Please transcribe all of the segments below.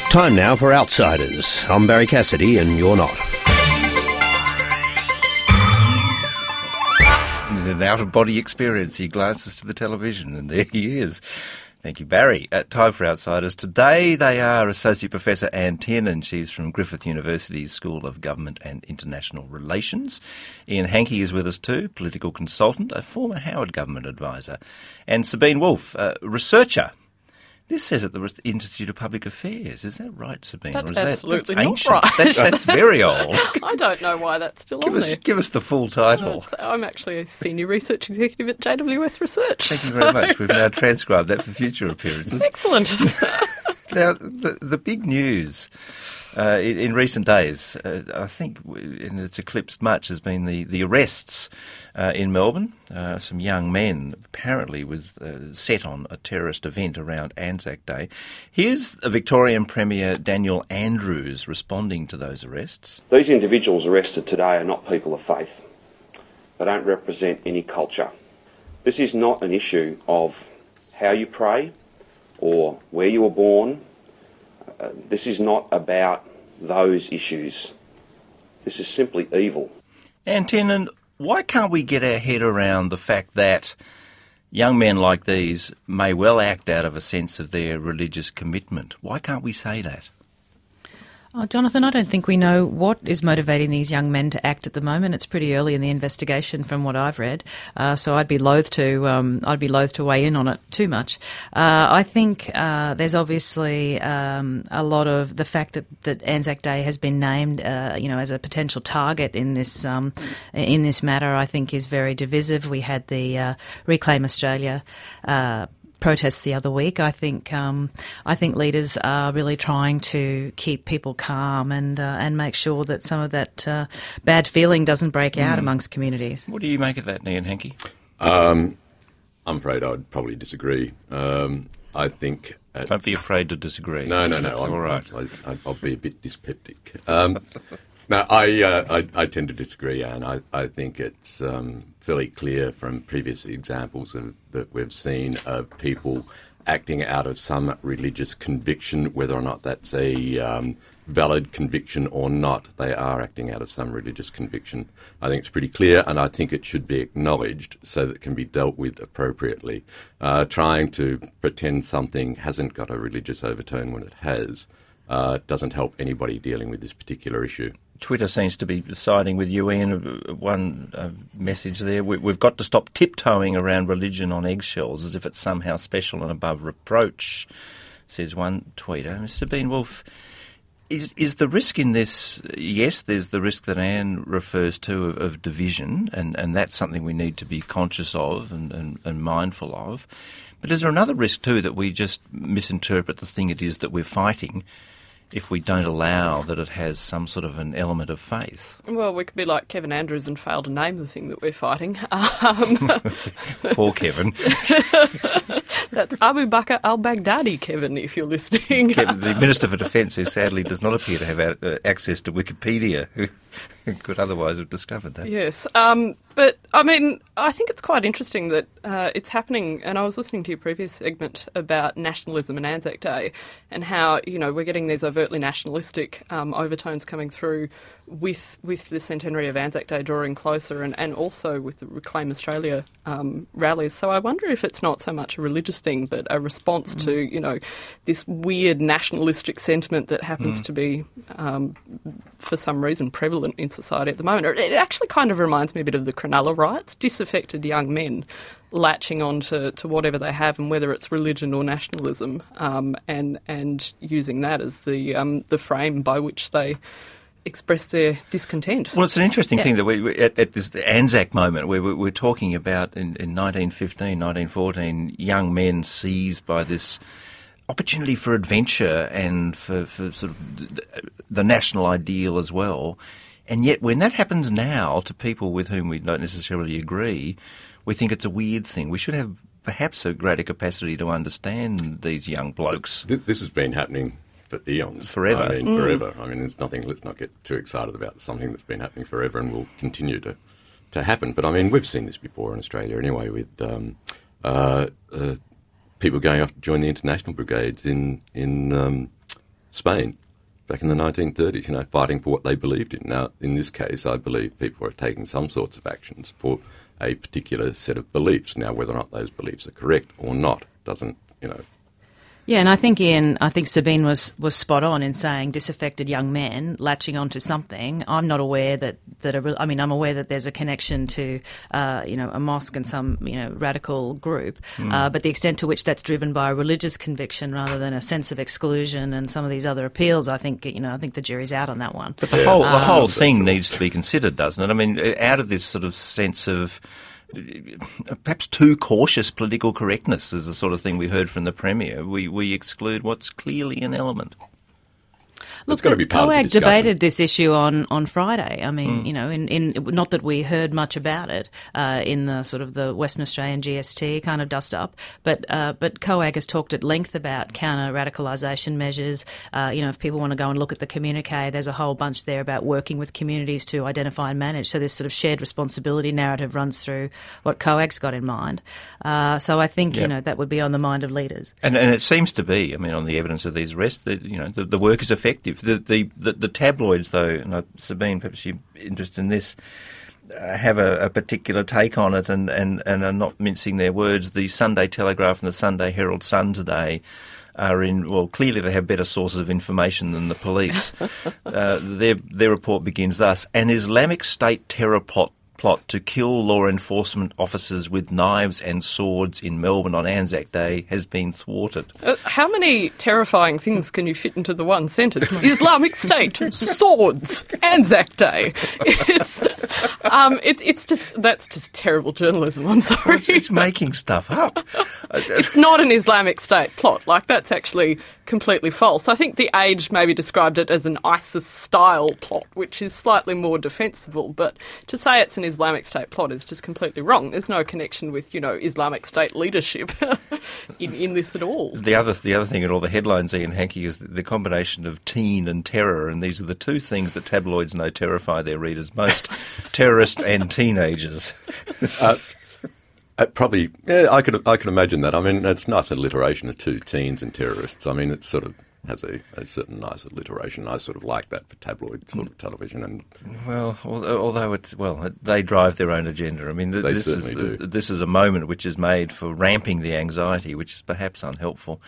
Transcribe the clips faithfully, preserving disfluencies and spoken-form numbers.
Time now for Outsiders. I'm Barry Cassidy and you're not. In an out-of-body experience, he glances to the television and there he is. Thank you, Barry. At Time for Outsiders. Today they are Associate Professor Anne Tiernan. She's from Griffith University's School of Government and International Relations. Ian Hankey is with us too, political consultant, a former Howard government advisor. And Sabine Wolf, a researcher. This says at the Institute of Public Affairs. Is that right, Sabine? That's or is absolutely that, that's not ancient? right. That's, that's very old. I don't know why that's still give on us, there. Give us the full title. Uh, I'm actually a senior research executive at J W S Research. Thank so. you very much. We've now transcribed that for future appearances. Excellent. Now, the, the big news uh, in, in recent days, uh, I think, and it's eclipsed much, has been the, the arrests uh, in Melbourne. Uh, some young men apparently was uh, set on a terrorist event around Anzac Day. Here's a Victorian Premier Daniel Andrews responding to those arrests. These individuals arrested today are not people of faith. They don't represent any culture. This is not an issue of how you pray or where you were born. Uh, this is not about those issues. This is simply evil. And Tiernan, why can't we get our head around the fact that young men like these may well act out of a sense of their religious commitment? Why can't we say that? Oh, Jonathan, I don't think we know what is motivating these young men to act at the moment. It's pretty early in the investigation, from what I've read, uh, so I'd be loath to um, I'd be loath to weigh in on it too much. Uh, I think uh, there's obviously um, a lot of the fact that, that Anzac Day has been named, uh, you know, as a potential target in this um, in this matter. I think is very divisive. We had the uh, Reclaim Australia Uh, protests the other week. I think um, I think leaders are really trying to keep people calm and uh, and make sure that some of that uh, bad feeling doesn't break out mm. amongst communities. What do you make of that, Ian Hankey? Um, I'm afraid I'd probably disagree. Um, I think... Don't be afraid to disagree. No, no, no. That's I'm, all right. I, I, I'll be a bit dyspeptic. Um, no, I, uh, I I tend to disagree, Anne. I, I think it's um, fairly clear from previous examples of, that we've seen of people acting out of some religious conviction, whether or not that's a um, valid conviction or not, they are acting out of some religious conviction. I think it's pretty clear, and I think it should be acknowledged so that it can be dealt with appropriately. Uh, trying to pretend something hasn't got a religious overtone when it has uh, doesn't help anybody dealing with this particular issue. Twitter seems to be siding with you, Ian. One uh, message there. We, we've got to stop tiptoeing around religion on eggshells as if it's somehow special and above reproach, says one tweeter. Sabine Wolf, is, is the risk in this, yes, there's the risk that Anne refers to of, of division, and, and that's something we need to be conscious of and, and, and mindful of. But is there another risk too that we just misinterpret the thing it is that we're fighting if we don't allow that it has some sort of an element of faith? Well, we could be like Kevin Andrews and fail to name the thing that we're fighting. Um, Poor Kevin. That's Abu Bakr al-Baghdadi, Kevin, if you're listening. Kevin, the Minister for Defence, who sadly does not appear to have uh, access to Wikipedia, who could otherwise have discovered that. Yes. Um, but, I mean, I think it's quite interesting that uh, it's happening, and I was listening to your previous segment about nationalism and Anzac Day and how, you know, we're getting these overtly nationalistic um, overtones coming through with with the centenary of Anzac Day drawing closer, and, and also with the Reclaim Australia um, rallies. So I wonder if it's not so much a religious thing, but a response mm. to, you know, this weird nationalistic sentiment that happens mm. to be, um, for some reason, prevalent in society at the moment. It actually kind of reminds me a bit of the Cronulla riots, disaffected young men latching on to, to whatever they have, and whether it's religion or nationalism, um, and and using that as the um, the frame by which they express their discontent. Well, it's an interesting yeah. thing that we, at, at this Anzac moment where we, we're talking about in, in nineteen fifteen, nineteen fourteen, young men seized by this opportunity for adventure and for, for sort of the national ideal as well. And yet when that happens now to people with whom we don't necessarily agree, we think it's a weird thing. We should have perhaps a greater capacity to understand these young blokes. This has been happening for eons. Forever. I mean, Mm. forever. I mean, there's nothing, let's not get too excited about something that's been happening forever and will continue to, to happen. But I mean, we've seen this before in Australia anyway, with um, uh, uh, people going off to join the international brigades in, in um, Spain back in the nineteen thirties, you know, fighting for what they believed in. Now, in this case, I believe people are taking some sorts of actions for a particular set of beliefs. Now, whether or not those beliefs are correct or not doesn't, you know, Yeah, and I think Ian, I think Sabine was, was spot on in saying disaffected young men latching onto something. I'm not aware that, that a, I mean, I'm aware that there's a connection to, uh, you know, a mosque and some, you know, radical group, mm. uh, but the extent to which that's driven by a religious conviction rather than a sense of exclusion and some of these other appeals, I think, you know, I think the jury's out on that one. But the whole, the whole um, thing needs to be considered, doesn't it? I mean, out of this sort of sense of perhaps too cautious political correctness is the sort of thing we heard from the Premier. We we exclude what's clearly an element. Look, the COAG debated this issue on, on Friday. I mean, mm. you know, in, in not that we heard much about it uh, in the sort of the Western Australian G S T kind of dust up, but uh, but COAG has talked at length about counter-radicalisation measures. Uh, you know, if people want to go and look at the communique, there's a whole bunch there about working with communities to identify and manage. So this sort of shared responsibility narrative runs through what COAG's got in mind. Uh, so I think, yep. you know, that would be on the mind of leaders. And, and it seems to be, I mean, on the evidence of these arrests, that, you know, the, the work is effective. The, the, the, the tabloids, though, and uh, Sabine, perhaps you're interested in this, uh, have a, a particular take on it and, and, and are not mincing their words. The Sunday Telegraph and the Sunday Herald Sun today are in, well, clearly they have better sources of information than the police. uh, their, their report begins thus: an Islamic State terror plot plot to kill law enforcement officers with knives and swords in Melbourne on Anzac Day has been thwarted. Uh, how many terrifying things can you fit into the one sentence? Islamic State, swords, Anzac Day. It's, um, it, it's just, that's just terrible journalism, I'm sorry. It's, it's making stuff up. It's not an Islamic State plot. Like, that's actually completely false. I think The Age maybe described it as an ISIS-style plot, which is slightly more defensible, but to say it's an Islamic State plot is just completely wrong. There's no connection with, you know, Islamic State leadership in, in this at all. The other the other thing in all the headlines, Ian Hankey, is the, the combination of teen and terror, and these are the two things that tabloids know terrify their readers most: terrorists and teenagers. uh, Uh, probably, yeah, I could I can imagine that. I mean, it's nice alliteration of two teens and terrorists. I mean, it sort of has a, a certain nice alliteration. I sort of like that for tabloid sort of television. And well, although it's well, they drive their own agenda. I mean, they this certainly is do. This is a moment which is made for ramping the anxiety, which is perhaps unhelpful,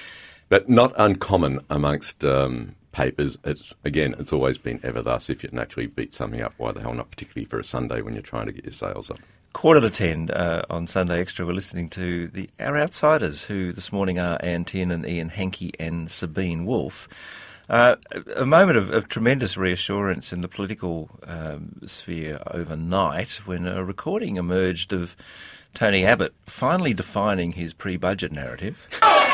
but not uncommon amongst um, papers. It's again, it's always been ever thus. If you can actually beat something up, why the hell not? Particularly for a Sunday when you're trying to get your sales up. Quarter to ten uh, on Sunday Extra, we're listening to the our outsiders, who this morning are Anne Tiernan, Ian Hankey and Sabine Wolfe. Uh, a moment of, of tremendous reassurance in the political um, sphere overnight when a recording emerged of Tony Abbott finally defining his pre-budget narrative.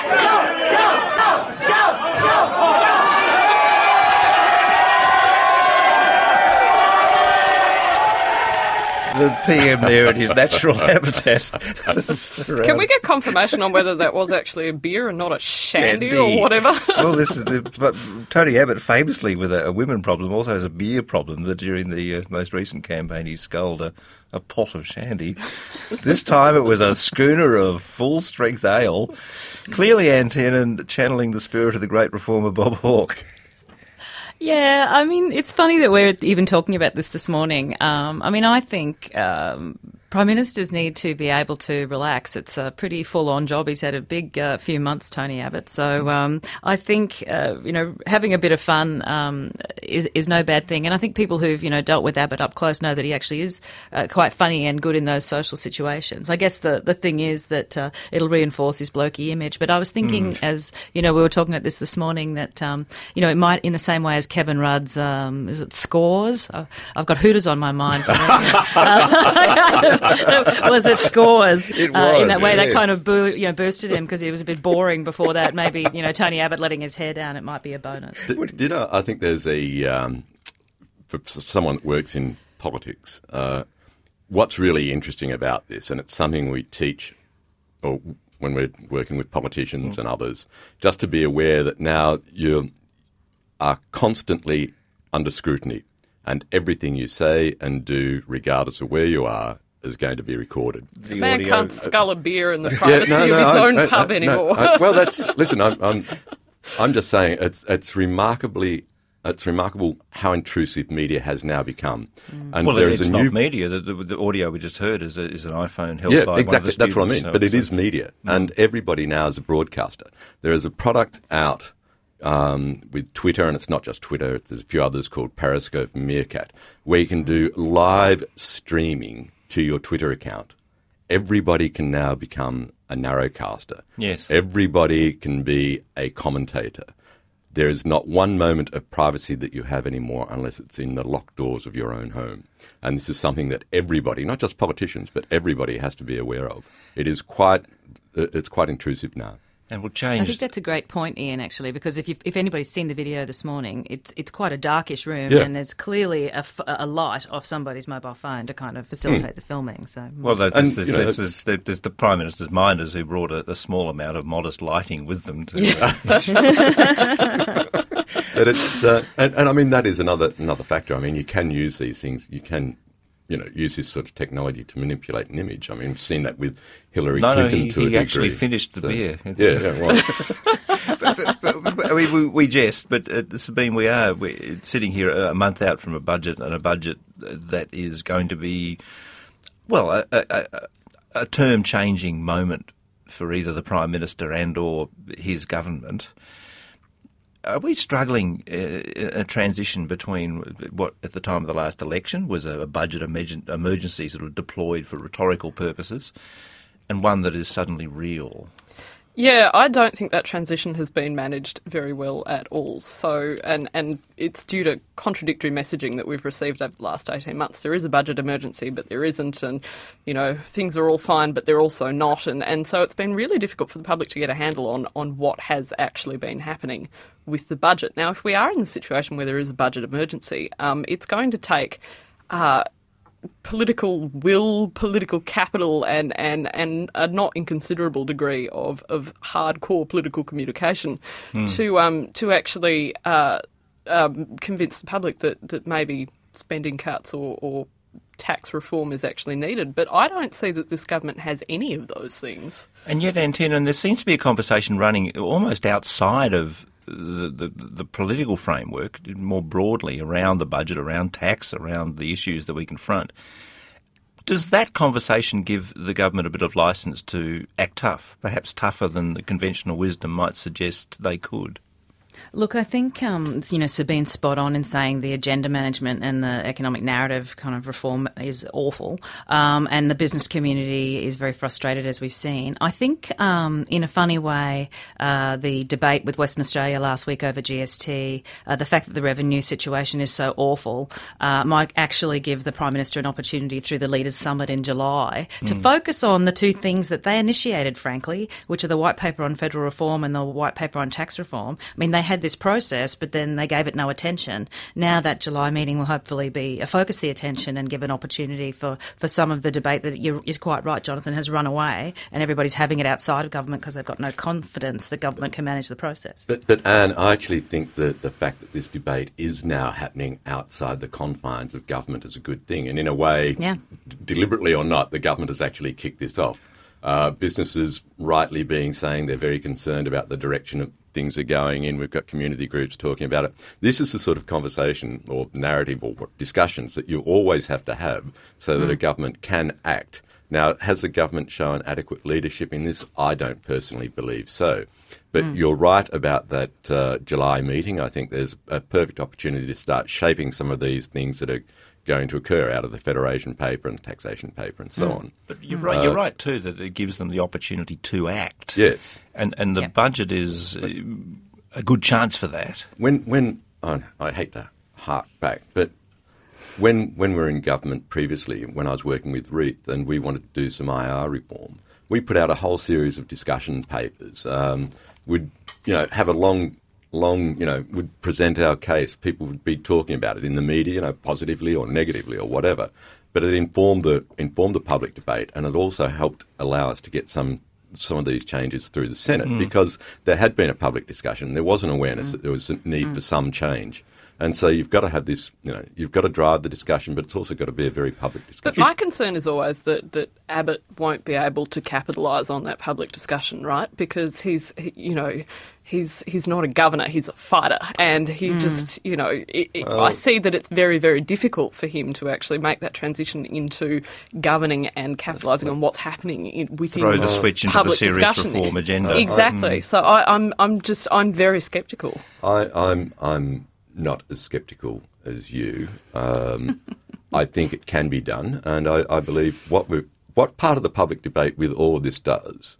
The P M there at his natural habitat. Can we get confirmation on whether that was actually a beer and not a shandy, shandy. or whatever? Well, this is the, but Tony Abbott, famously with a, a women problem, also has a beer problem. That during the uh, most recent campaign, he sculled a, a pot of shandy. This time, it was a schooner of full strength ale. Clearly, Anne Tiernan channeling the spirit of the great reformer Bob Hawke. Yeah, I mean, it's funny that we're even talking about this this morning. Um, I mean, I think um, Prime Ministers need to be able to relax. It's a pretty full-on job. He's had a big uh, few months, Tony Abbott. So um, I think, uh, you know, having a bit of fun um, is, is no bad thing. And I think people who've, you know, dealt with Abbott up close know that he actually is uh, quite funny and good in those social situations. I guess the, the thing is that uh, it'll reinforce his blokey image. But I was thinking, mm. as, you know, we were talking about this this morning, that, um, you know, it might, in the same way as Kevin Rudd's, um, is it Scores? Uh, I've got Hooters on my mind. For uh, was it Scores? It was, uh, in that way, yes. that kind of boo, you know, boosted him because he was a bit boring before that. Maybe, you know, Tony Abbott letting his hair down, it might be a bonus. Did, did I, I think there's a, um, for someone that works in politics, uh, what's really interesting about this, and it's something we teach or when we're working with politicians mm. and others, just to be aware that now you are constantly under scrutiny, and everything you say and do, regardless of where you are, is going to be recorded. The man audio, can't scull a beer in the privacy yeah, no, no, of his I, own I, pub I, anymore. No, I, well, that's listen. I'm, I'm I'm just saying it's it's remarkably it's remarkable how intrusive media has now become. Mm. And well, there it's is a not new media. The, the, the audio we just heard is, a, is an iPhone held yeah, by exactly. one of the That's what I mean. students, But so it is media, mm. and everybody now is a broadcaster. There is a product out um, with Twitter, and it's not just Twitter. There's a few others called Periscope and Meerkat, where you can do live streaming to your Twitter account. Everybody can now become a narrowcaster. Yes. Everybody can be a commentator. There is not one moment of privacy that you have anymore unless it's in the locked doors of your own home. And this is something that everybody, not just politicians, but everybody has to be aware of. It is quite, it's quite intrusive now. And will change. I think that's a great point, Ian, actually, because if you've, if anybody's seen the video this morning, it's it's quite a darkish room, yeah. and there's clearly a, f- a light off somebody's mobile phone to kind of facilitate mm. the filming. So, well, there's, and, there's, you know, there's, there's, there's, there's the Prime Minister's minders who brought a, a small amount of modest lighting with them. To, yeah. But it's, uh, and, and I mean that is another another factor. I mean, you can use these things. You can. You know, use this sort of technology to manipulate an image. I mean, we've seen that with Hillary no, Clinton no, he, to he a degree. actually finished the so, beer. Yeah, yeah, right. but, but, but, I mean, we, we jest, but uh, Sabine, we are we're sitting here a month out from a budget, and a budget that is going to be, well, a, a, a, a term-changing moment for either the Prime Minister and or his government. Are we struggling uh, in a transition between what at the time of the last election was a budget emergen- emergency sort of deployed for rhetorical purposes and one that is suddenly real? Yeah, I don't think that transition has been managed very well at all. So, and and it's due to contradictory messaging that we've received over the last eighteen months. There is a budget emergency, but there isn't, and, you know, things are all fine, but they're also not. And, and so it's been really difficult for the public to get a handle on, on what has actually been happening with the budget. Now, if we are in the situation where there is a budget emergency, um, it's going to take Uh, political will, political capital, and, and, and a not inconsiderable degree of, of hardcore political communication mm. to um to actually uh, um, convince the public that, that maybe spending cuts or, or tax reform is actually needed. But I don't see that this government has any of those things. And yet, Antina, there seems to be a conversation running almost outside of The, the, the political framework more broadly around the budget, around tax, around the issues that we confront. Does that conversation give the government a bit of licence to act tough, perhaps tougher than the conventional wisdom might suggest they could? Look, I think, um, you know, Sabine's spot on in saying the agenda management and the economic narrative kind of reform is awful, um, and the business community is very frustrated, as we've seen. I think, um, in a funny way, uh, the debate with Western Australia last week over G S T, uh, the fact that the revenue situation is so awful, uh, might actually give the Prime Minister an opportunity through the Leaders' Summit in July to mm. focus on the two things that they initiated, frankly, which are the White Paper on Federal Reform and the White Paper on Tax Reform. I mean, they had this process, but then they gave it no attention. Now that July meeting will hopefully be uh, focus the attention and give an opportunity for, for some of the debate that you're, you're quite right, Jonathan, has run away, and everybody's having it outside of government because they've got no confidence that government can manage the process. But, but Anne, I actually think that the fact that this debate is now happening outside the confines of government is a good thing, and in a way, yeah. d- deliberately or not, the government has actually kicked this off. Uh, businesses rightly being saying they're very concerned about the direction of things are going in. We've got community groups talking about it. This is the sort of conversation or narrative or discussions that you always have to have so that mm. a government can act. Now, has the government shown adequate leadership in this? I don't personally believe so. But mm. you're right about that uh, July meeting. I think there's a perfect opportunity to start shaping some of these things that are going to occur out of the Federation paper and the taxation paper and so mm. on. But you're right, you're right too that it gives them the opportunity to act. Yes. And and the yep. budget is a good chance for that. When when oh, I hate to hark back, but when when we were in government previously, when I was working with Reith and we wanted to do some I R reform, we put out a whole series of discussion papers. Um, we'd you know have a long long, you know, would present our case. People would be talking about it in the media, you know, positively or negatively or whatever. But it informed the informed the public debate, and it also helped allow us to get some some of these changes through the Senate mm. because there had been a public discussion. There was an awareness mm. that there was a need mm. for some change. And so you've got to have this, you know, you've got to drive the discussion, but it's also got to be a very public discussion. But my concern is always that, that Abbott won't be able to capitalise on that public discussion, right? Because he's, he, you know, he's he's not a governor, he's a fighter. And he mm. just, you know, it, it, well, I see that it's very, very difficult for him to actually make that transition into governing and capitalising on what's happening in, within Throw the switch into the serious discussion. reform agenda. Exactly. Mm. So I, I'm, I'm just, I'm very sceptical. I, I'm, I'm not as sceptical as you. Um, I think it can be done, and I, I believe what we what part of the public debate with all of this does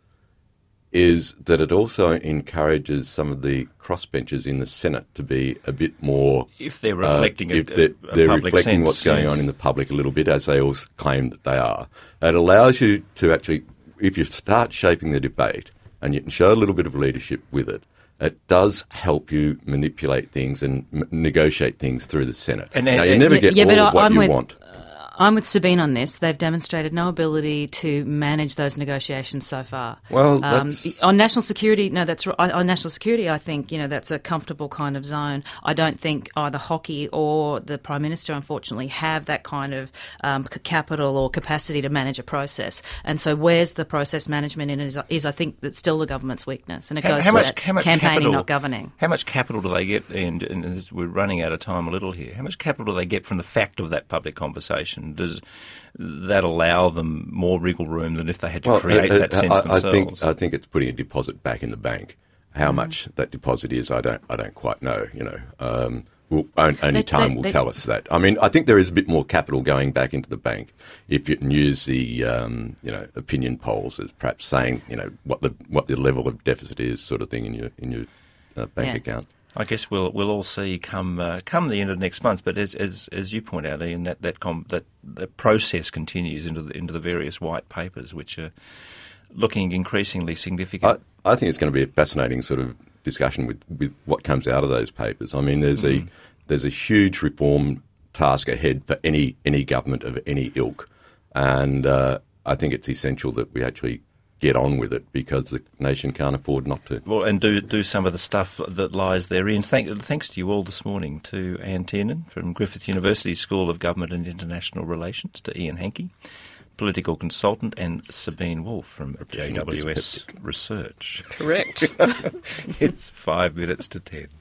is that it also encourages some of the crossbenchers in the Senate to be a bit more... If they're reflecting uh, a, if they're, a, a they're public reflecting sense, what's going yes. on in the public a little bit, as they all claim that they are. It allows you to actually, if you start shaping the debate and you can show a little bit of leadership with it, it does help you manipulate things and m- negotiate things through the Senate. And, now, you never yeah, get yeah, all but of what I'm you with, want. I'm with Sabine on this. They've demonstrated no ability to manage those negotiations so far. Well, um, that's... on national security, no, that's right. On national security, I think you know that's a comfortable kind of zone. I don't think either Hockey or the Prime Minister, unfortunately, have that kind of um, capital or capacity to manage a process. And so, where's the process management in it? Is, is I think that's still the government's weakness, and it how, goes how to much, that how much campaigning, capital, not governing. How much capital do they get? And, and we're running out of time a little here. How much capital do they get from the fact of that public conversation? Does that allow them more wriggle room than if they had to well, create uh, that sense I, themselves? I think I think it's putting a deposit back in the bank. How mm. much that deposit is, I don't I don't quite know. You know, um, we'll, only they, time they, will they, tell us that. I mean, I think there is a bit more capital going back into the bank if you can use the um, you know opinion polls as perhaps saying you know what the what the level of deficit is, sort of thing in your in your uh, bank yeah. account. I guess we'll we'll all see come uh, come the end of next month. But as as as you point out, Ian, that that com- that the process continues into the into the various white papers, which are looking increasingly significant. I, I think it's going to be a fascinating sort of discussion with, with what comes out of those papers. I mean, there's mm. a there's a huge reform task ahead for any any government of any ilk, and uh, I think it's essential that we actually get on with it because the nation can't afford not to. Well, and do do some of the stuff that lies therein. Thank, thanks to you all this morning, to Anne Tiernan from Griffith University School of Government and International Relations, to Ian Hankey, political consultant, and Sabine Wolf from J W S Research. Correct. It's five minutes to ten.